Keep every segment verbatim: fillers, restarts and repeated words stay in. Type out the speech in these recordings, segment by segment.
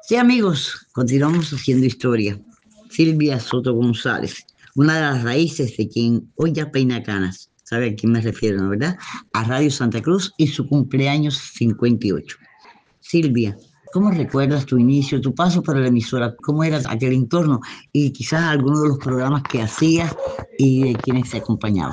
Sí, amigos, continuamos haciendo historia. Silvia Soto González, una de las raíces de quien hoy ya peina canas. ¿Sabe a quién me refiero, no verdad? A Radio Santa Cruz y su cumpleaños cincuenta y ocho. Silvia, ¿cómo recuerdas tu inicio, tu paso por la emisora? ¿Cómo era aquel entorno? Y quizás algunos de los programas que hacías y de quienes te acompañaban.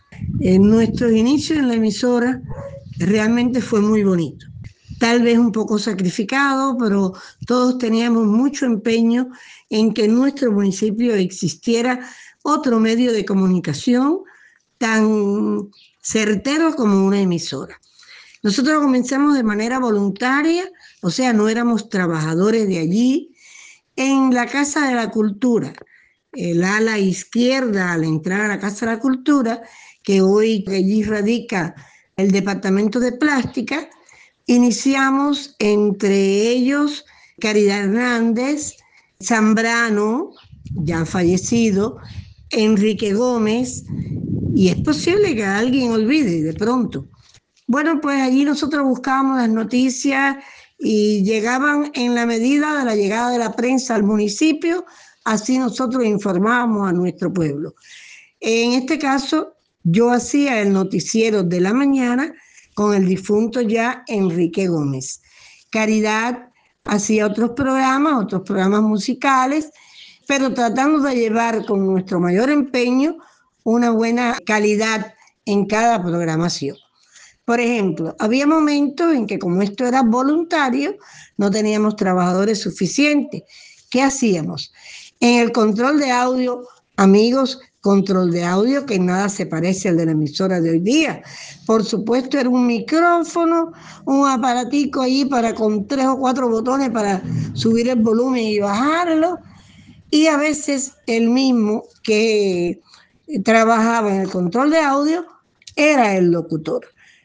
En nuestros inicios en la emisora realmente fue muy bonito. Tal vez un poco sacrificado, pero todos teníamos mucho empeño en que en nuestro municipio existiera otro medio de comunicación tan certero como una emisora. Nosotros comenzamos de manera voluntaria, o sea, no éramos trabajadores de allí, en la Casa de la Cultura, el ala izquierda al entrar a la Casa de la Cultura, que hoy allí radica el Departamento de Plástica. Iniciamos entre ellos Caridad Hernández, Zambrano, ya fallecido, Enrique Gómez, y es posible que alguien olvide de pronto. Bueno, pues allí nosotros buscábamos las noticias y llegaban en la medida de la llegada de la prensa al municipio, así nosotros informábamos a nuestro pueblo. En este caso, yo hacía el noticiero de la mañana con el difunto ya Enrique Gómez. Caridad hacía otros programas, otros programas musicales, pero tratando de llevar con nuestro mayor empeño una buena calidad en cada programación. Por ejemplo, había momentos en que como esto era voluntario, no teníamos trabajadores suficientes. ¿Qué hacíamos? En el control de audio, amigos, control de audio que nada se parece al de la emisora de hoy día. Por supuesto, era un micrófono, un aparatico ahí para con tres o cuatro botones para subir el volumen y bajarlo. Y a veces el mismo que trabajaba en el control de audio era el locutor.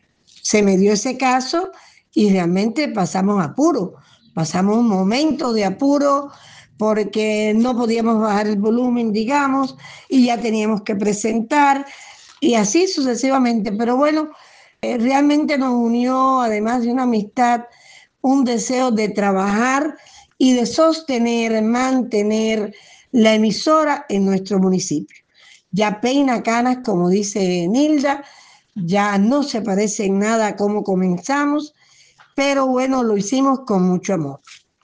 Se me dio ese caso y realmente pasamos apuro, pasamos un momento de apuro porque no podíamos bajar el volumen, digamos, y ya teníamos que presentar y así sucesivamente. Pero bueno, eh, realmente nos unió, además de una amistad, un deseo de trabajar y de sostener, mantener la emisora en nuestro municipio. Ya peina canas, como dice Nilda, ya no se parece en nada a cómo comenzamos, pero bueno, lo hicimos con mucho amor.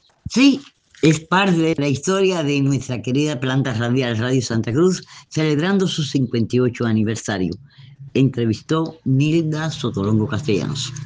Sí, es parte de la historia de nuestra querida planta radial Radio Santa Cruz, celebrando su cincuenta y ocho aniversario. Entrevistó Nilda Sotolongo Castellanos.